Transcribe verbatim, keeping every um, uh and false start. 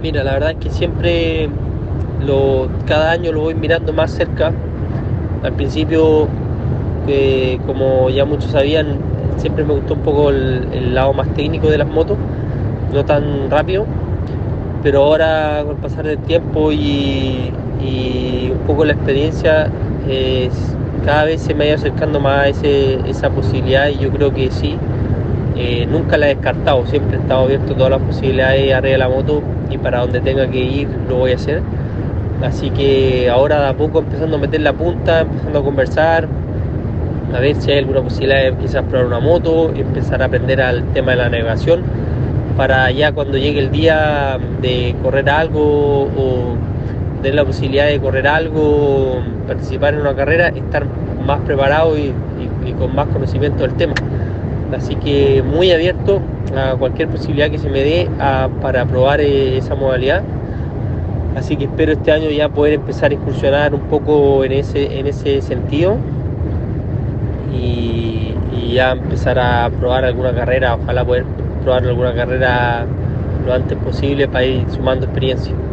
Mira, la verdad es que siempre, lo, cada año lo voy mirando más cerca. Al principio, eh, como ya muchos sabían, siempre me gustó un poco el, el lado más técnico de las motos, no tan rápido, pero ahora con el pasar del tiempo y, y un poco la experiencia, eh, cada vez se me ha ido acercando más a ese, esa posibilidad y yo creo que sí. Eh, nunca la he descartado, siempre he estado abierto a todas las posibilidades arriba de la moto y para donde tenga que ir lo voy a hacer. Así que ahora de a poco empezando a meter la punta, empezando a conversar, a ver si hay alguna posibilidad de quizás probar una moto, empezar a aprender al tema de la navegación, para ya cuando llegue el día de correr algo o tener la posibilidad de correr algo, participar en una carrera, estar más preparado y, y, y con más conocimiento del tema. Así que muy abierto a cualquier posibilidad que se me dé a, para probar eh, esa modalidad. Así que espero este año ya poder empezar a incursionar un poco en ese, en ese sentido y, y ya empezar a probar alguna carrera, ojalá poder probar alguna carrera lo antes posible para ir sumando experiencia.